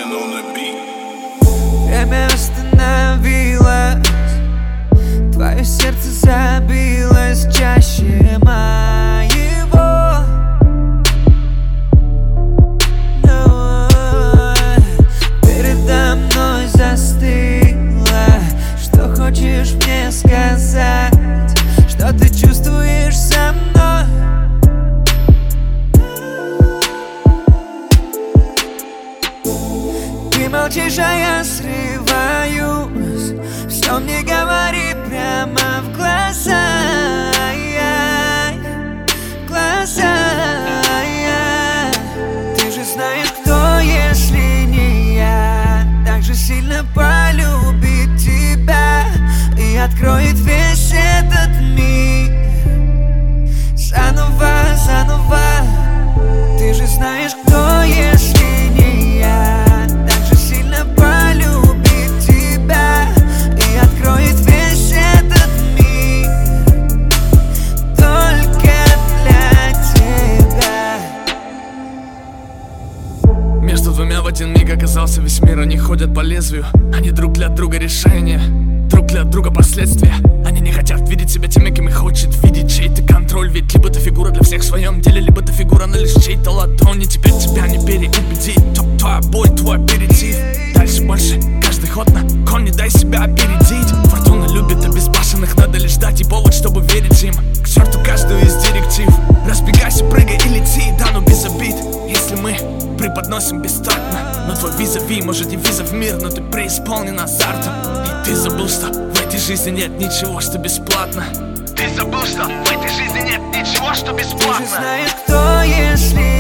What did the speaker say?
Время остановилось, твое сердце забилось чаще моего. Передо мной застыло. Что хочешь мне сказать? Что ты чувствуешь со мной? Ты молчишь, а я срываюсь. Все мне говори прямо в глаза, в глаза. Ты же знаешь, кто, если не я, так же сильно полюбит тебя и откроет весь этот мир заново, заново. Ты же знаешь, кто, если не я, так же сильно полюбит тебя и откроет весь этот мир только для тебя. Между двумя в один миг оказался весь мир. Они ходят по лезвию, они друг для друга решения, друг для друга последствия. Они не хотят видеть себя теми, кем их хочет видеть чей-то контроль. Ведь либо ты фигура для всех в своем деле, либо ты фигура на лишь чьей-то ладони. Теперь тебя не переубедить, твоя боль, твой аперитив. Дальше больше, каждый ход на кон, не дай себя опередить. Фортуна любит обезбашенных, надо лишь дать и повод, чтобы верить им. К черту каждую из директив. Разбегайся, прыгай и лети, да, но без обид. Если мы преподносим бестактно, но твой визави, может, не виза в мир, но ты преисполнен азартом. И ты забыл, что в этой жизни нет ничего, что бесплатно. Ты забыл, что в этой жизни нет ничего, что бесплатно. Ты же знаешь, кто, если